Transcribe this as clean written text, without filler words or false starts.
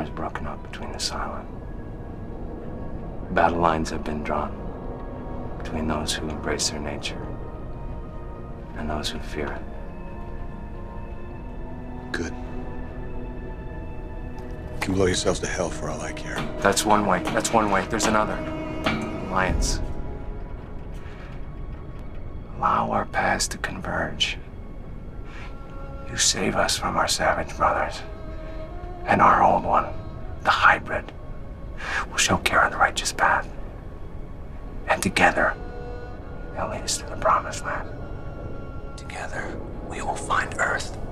has broken up between the silent. Battle lines have been drawn between those who embrace their nature and those who fear it. Good. You can blow yourselves to hell for all I care. That's one way. That's one way. There's another. Alliance. Allow our paths to converge. You save us from our savage brothers. And our old one, the hybrid, will show Karen the righteous path. And together, they'll lead us to the promised land. Together, we will find Earth.